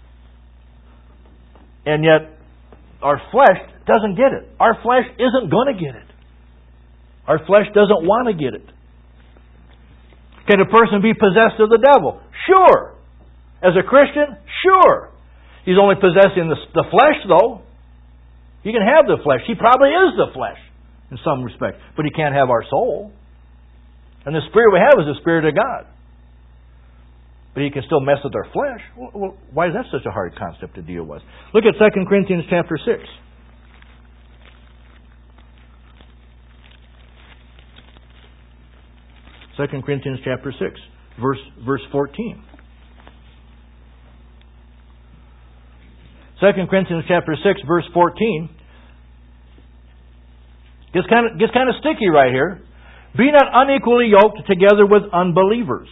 And yet, our flesh doesn't get it. Our flesh isn't going to get it. Our flesh doesn't want to get it. Can a person be possessed of the devil? Sure. As a Christian? Sure. He's only possessing the flesh, though. He can have the flesh. He probably is the flesh in some respect. But he can't have our soul. And the Spirit we have is the Spirit of God. But he can still mess with our flesh. Well, why is that such a hard concept to deal with? Look at 2 Corinthians chapter 6. 2 Corinthians chapter 6, verse 14. 2 Corinthians chapter 6, verse 14. Gets kind of sticky right here. Be not unequally yoked together with unbelievers.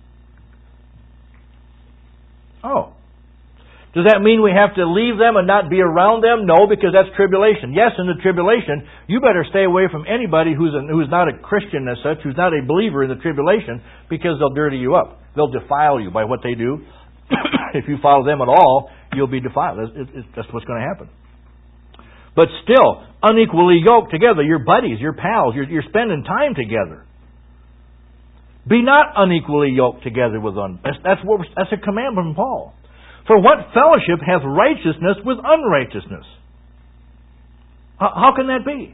Oh. Does that mean we have to leave them and not be around them? No, because that's tribulation. Yes, in the tribulation, you better stay away from anybody who's not a Christian as such, who's not a believer in the tribulation, because they'll dirty you up. They'll defile you by what they do. If you follow them at all, you'll be defiled. That's what's going to happen. But still, unequally yoked together, your buddies, your pals, you're spending time together. Be not unequally yoked together with that's a commandment from Paul. For what fellowship hath righteousness with unrighteousness? How can that be?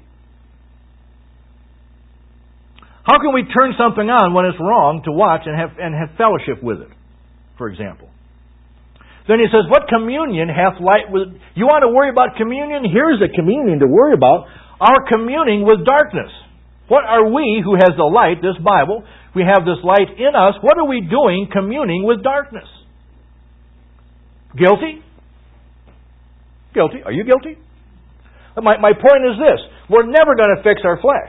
How can we turn something on when it's wrong to watch and have fellowship with it, for example? Then he says, what communion hath light with... You want to worry about communion? Here's a communion to worry about. Our communing with darkness. What are we who has the light, this Bible, we have this light in us, what are we doing communing with darkness? Guilty? Guilty. Are you guilty? My point is this. We're never going to fix our flesh.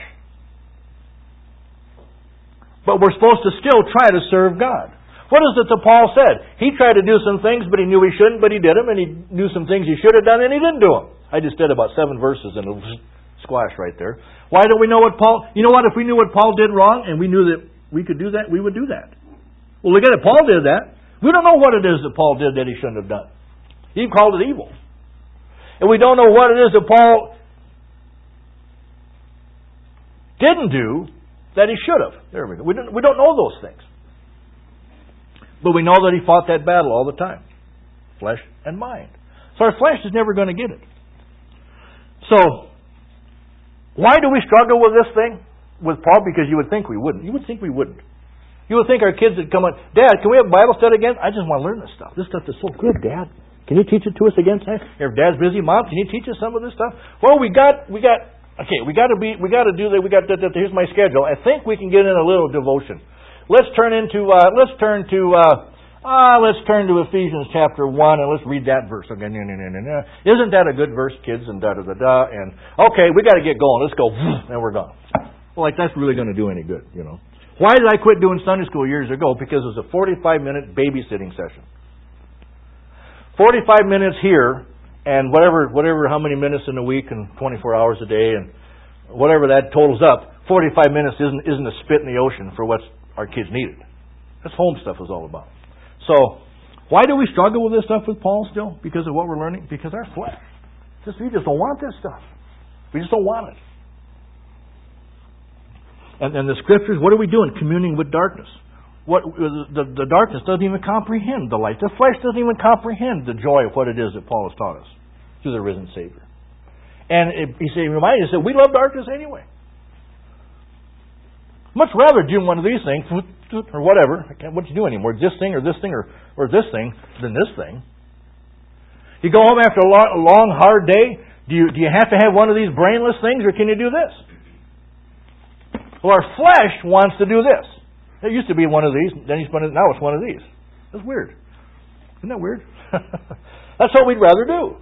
But we're supposed to still try to serve God. What is it that Paul said? He tried to do some things, but he knew he shouldn't, but he did them, and he knew some things he should have done, and he didn't do them. I just did about 7 verses and a squash right there. Why don't we know what Paul... You know what? If we knew what Paul did wrong, and we knew that we could do that, we would do that. Well, look at it. Paul did that. We don't know what it is that Paul did that he shouldn't have done. He called it evil. And we don't know what it is that Paul didn't do that he should have. There we go. We don't know those things. But we know that he fought that battle all the time. Flesh and mind. So our flesh is never going to get it. So, why do we struggle with this thing? With Paul? Because you would think we wouldn't. You would think we wouldn't. You would think our kids would come on, Dad, can we have Bible study again? I just want to learn this stuff. This stuff is so good, Dad. Can you teach it to us again? If Dad's busy, Mom, can you teach us some of this stuff? Well, we got to do that. Here's my schedule. I think we can get in a little devotion. Let's turn to Ephesians chapter 1 and let's read that verse. Okay, no. Isn't that a good verse, kids? And da-da-da-da. And okay, we got to get going. Let's go. And we're gone. Well, that's really going to do any good, you know. Why did I quit doing Sunday school years ago? Because it was a 45-minute babysitting session. 45 minutes here, and whatever, how many minutes in a week, and 24 hours a day, and whatever that totals up, 45 minutes isn't a spit in the ocean for what our kids needed. That's home stuff is all about. So, why do we struggle with this stuff with Paul still? Because of what we're learning? Because our flesh. We just don't want this stuff. We just don't want it. And the Scriptures, what are we doing? Communing with darkness. The darkness doesn't even comprehend the light. The flesh doesn't even comprehend the joy of what it is that Paul has taught us through the risen Savior. And he reminded us that we love darkness anyway. Much rather do one of these things, or whatever, what you do anymore, this thing or this thing or this thing, than this thing. You go home after a long hard day, do you have to have one of these brainless things, or can you do this? Well, our flesh wants to do this. It used to be one of these, then you spun it, now it's one of these. That's weird. Isn't that weird? That's what we'd rather do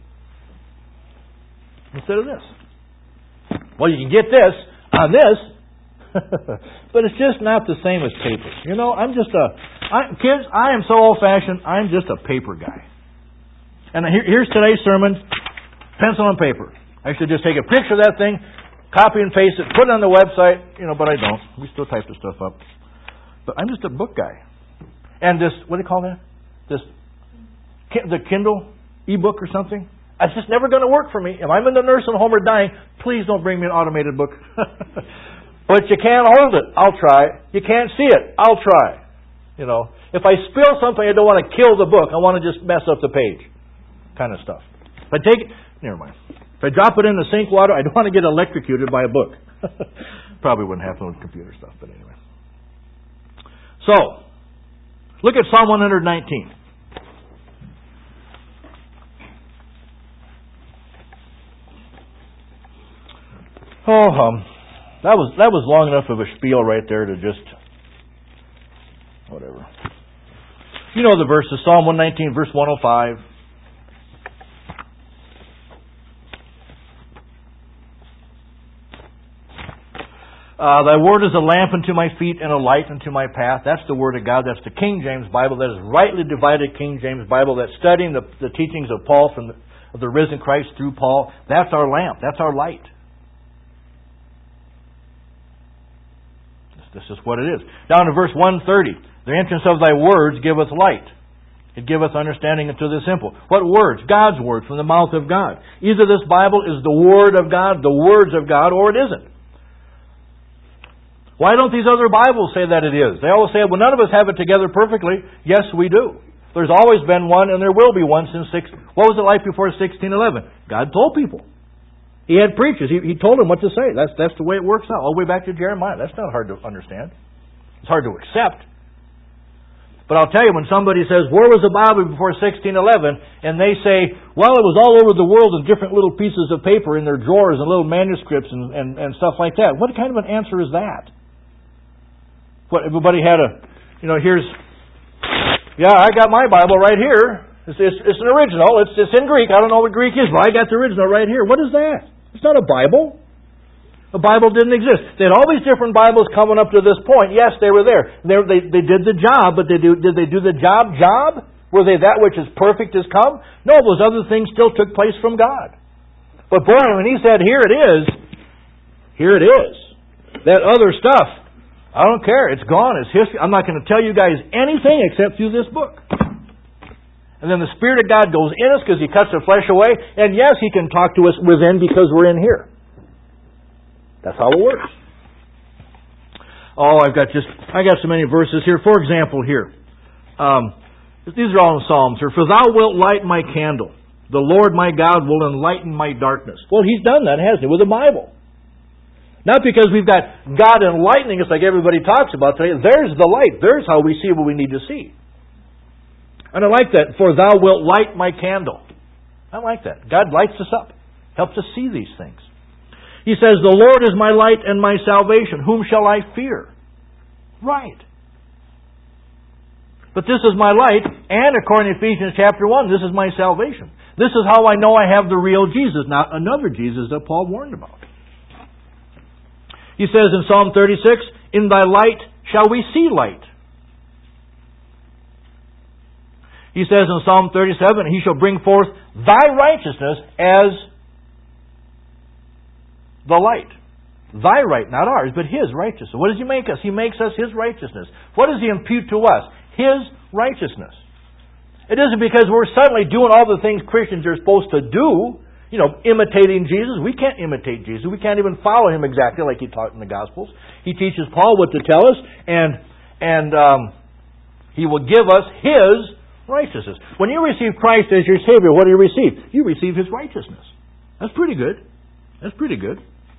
instead of this. Well, you can get this on this, but it's just not the same as paper. You know, kids, I am so old-fashioned, I'm just a paper guy. And here's today's sermon, pencil and paper. I should just take a picture of that thing, copy and paste it, put it on the website, but I don't. We still type the stuff up. But I'm just a book guy. And this, what do you call that? The Kindle e-book or something? It's just never going to work for me. If I'm in the nursing home or dying, please don't bring me an automated book. But you can't hold it. I'll try. You can't see it. I'll try. If I spill something, I don't want to kill the book. I want to just mess up the page. Kind of stuff. If I take it, never mind. If I drop it in the sink water, I don't want to get electrocuted by a book. Probably wouldn't happen with computer stuff, but anyway. So, look at Psalm 119. That was long enough of a spiel right there to just whatever. You know the verses, Psalm 119, verse 105. Thy word is a lamp unto my feet and a light unto my path. That's the Word of God. That's the King James Bible. That is rightly divided King James Bible. That's studying the teachings of Paul of the risen Christ through Paul. That's our lamp. That's our light. This is what it is. Down to verse 130. The entrance of thy words giveth light. It giveth understanding unto the simple. What words? God's word from the mouth of God. Either this Bible is the Word of God, the words of God, or it isn't. Why don't these other Bibles say that it is? They always say, well, none of us have it together perfectly. Yes, we do. There's always been one, and there will be one since what was it like before 1611? God told people. He had preachers. He told them what to say. That's the way it works out. All the way back to Jeremiah. That's not hard to understand. It's hard to accept. But I'll tell you, when somebody says, where was the Bible before 1611? And they say, well, it was all over the world in different little pieces of paper in their drawers and little manuscripts and stuff like that. What kind of an answer is that? What, everybody had I got my Bible right here. It's an original. It's in Greek. I don't know what Greek is, but I got the original right here. What is that? It's not a Bible. A Bible didn't exist. They had all these different Bibles coming up to this point. Yes, they were there. They did the job, but did they do the job? Were they that which is perfect has come? No, those other things still took place from God. But boy, when he said, here it is. That other stuff, I don't care. It's gone. It's history. I'm not going to tell you guys anything except through this book. And then the Spirit of God goes in us because He cuts the flesh away. And yes, He can talk to us within because we're in here. That's how it works. Oh, I got so many verses here. For example, here. These are all in Psalms here. For thou wilt light my candle. The Lord my God will enlighten my darkness. Well, He's done that, hasn't He, with the Bible. Not because we've got God enlightening us like everybody talks about today. There's the light. There's how we see what we need to see. And I like that. For thou wilt light my candle. I like that. God lights us up. Helps us see these things. He says, the Lord is my light and my salvation. Whom shall I fear? Right. But this is my light, and according to Ephesians chapter 1, this is my salvation. This is how I know I have the real Jesus, not another Jesus that Paul warned about. He says in Psalm 36, in thy light shall we see light. He says in Psalm 37, he shall bring forth thy righteousness as the light. Thy right, not ours, but His righteousness. What does He make us? He makes us His righteousness. What does He impute to us? His righteousness. It isn't because we're suddenly doing all the things Christians are supposed to do, imitating Jesus. We can't imitate Jesus. We can't even follow Him exactly like He taught in the Gospels. He teaches Paul what to tell us, and He will give us His righteousness. When you receive Christ as your Savior, what do you receive? You receive His righteousness. That's pretty good. That's pretty good.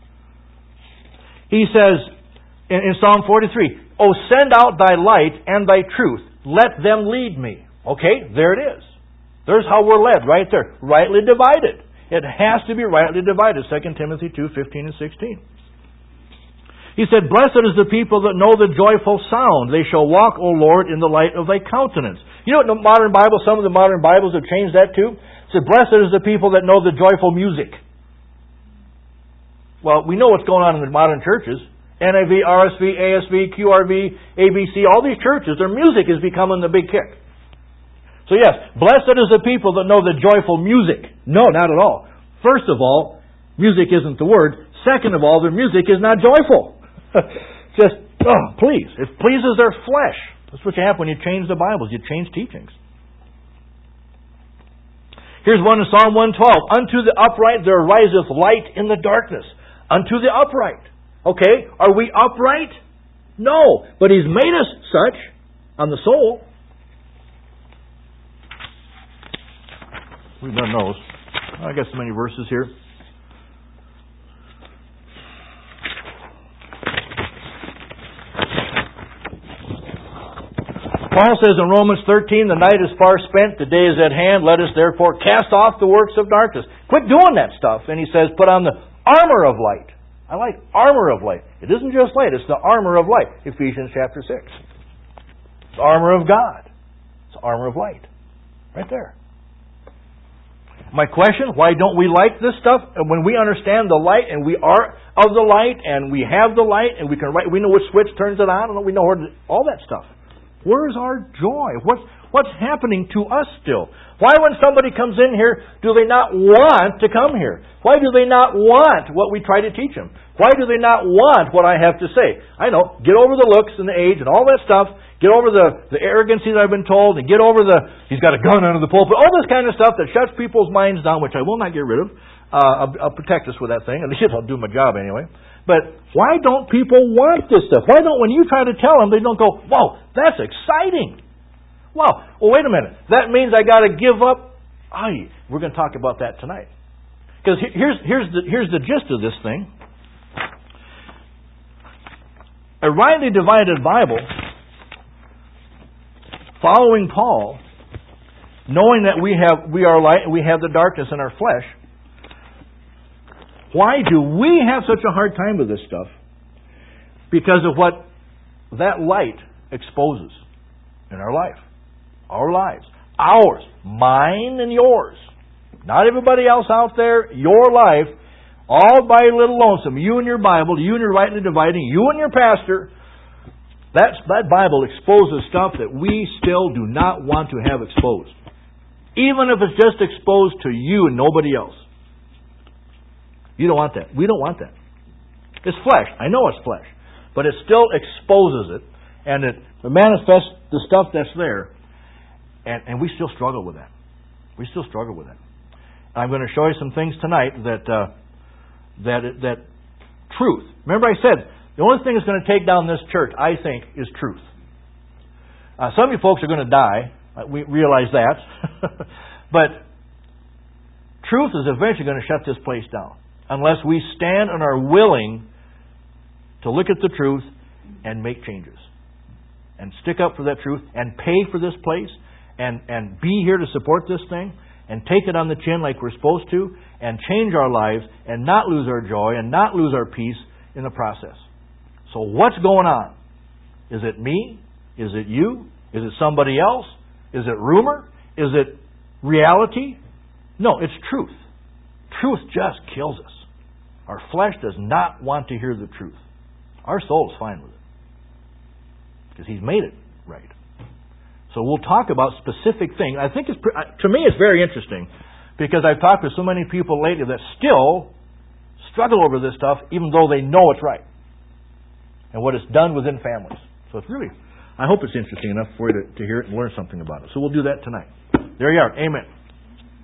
He says in Psalm 43, O send out thy light and thy truth. Let them lead me. Okay, there it is. There's how we're led, right there. Rightly divided. It has to be rightly divided. 2 Timothy 2:15 and 16. He said, "Blessed is the people that know the joyful sound. They shall walk, O Lord, in the light of thy countenance." You know what the modern Bible, some of the modern Bibles have changed that too? It said, "Blessed is the people that know the joyful music." Well, we know what's going on in the modern churches. NIV, RSV, ASV, QRV, ABC, all these churches, their music is becoming the big kick. So yes, blessed is the people that know the joyful music. No, not at all. First of all, music isn't the word. Second of all, their music is not joyful. Just, please. It pleases their flesh. That's what you have when you change the Bibles. You change teachings. Here's one in Psalm 112. "Unto the upright there riseth light in the darkness." Unto the upright. Okay, are we upright? No, but He's made us such on the soul. We've done those. I got so many verses here. Paul says in Romans 13, "The night is far spent, the day is at hand. Let us therefore cast off the works of darkness." Quit doing that stuff. And he says, "Put on the armor of light." I like armor of light. It isn't just light, it's the armor of light. Ephesians chapter 6. It's armor of God. It's armor of light. Right there. My question, why don't we like this stuff? When we understand the light, and we are of the light, and we have the light, and we know which switch turns it on, and we know all that stuff. Where's our joy? What's happening to us still? Why, when somebody comes in here, do they not want to come here? Why do they not want what we try to teach them? Why do they not want what I have to say? I know, get over the looks and the age and all that stuff. Get over the arrogancy that I've been told, and get over he's got a gun under the pulpit, all this kind of stuff that shuts people's minds down, which I will not get rid of. I'll protect us with that thing. At least I'll do my job anyway. But why don't people want this stuff? Why don't, when you try to tell them, they don't go, "Whoa, that's exciting." Well, wait a minute. That means I got to give up. We're going to talk about that tonight. Because here's the gist of this thing. A rightly divided Bible, following Paul, knowing that we are light and we have the darkness in our flesh. Why do we have such a hard time with this stuff? Because of what that light exposes in our life. Our lives. Ours. Mine and yours. Not everybody else out there. Your life. All by little lonesome. You and your Bible. You and your rightly dividing. You and your pastor. That Bible exposes stuff that we still do not want to have exposed. Even if it's just exposed to you and nobody else. You don't want that. We don't want that. It's flesh. I know it's flesh. But it still exposes it. And it manifests the stuff that's there. And we still struggle with that. We still struggle with that. I'm going to show you some things tonight that truth. Remember I said, the only thing that's going to take down this church, I think, is truth. Some of you folks are going to die. We realize that. But truth is eventually going to shut this place down. Unless we stand and are willing to look at the truth and make changes. And stick up for that truth and pay for this place and be here to support this thing and take it on the chin like we're supposed to and change our lives and not lose our joy and not lose our peace in the process. So what's going on? Is it me? Is it you? Is it somebody else? Is it rumor? Is it reality? No, it's truth. Truth just kills us. Our flesh does not want to hear the truth. Our soul is fine with it. Because He's made it right. So we'll talk about specific things. I think to me it's very interesting because I've talked with so many people lately that still struggle over this stuff even though they know it's right. And what it's done within families. So it's really, I hope it's interesting enough for you to hear it and learn something about it. So we'll do that tonight. There you are. Amen.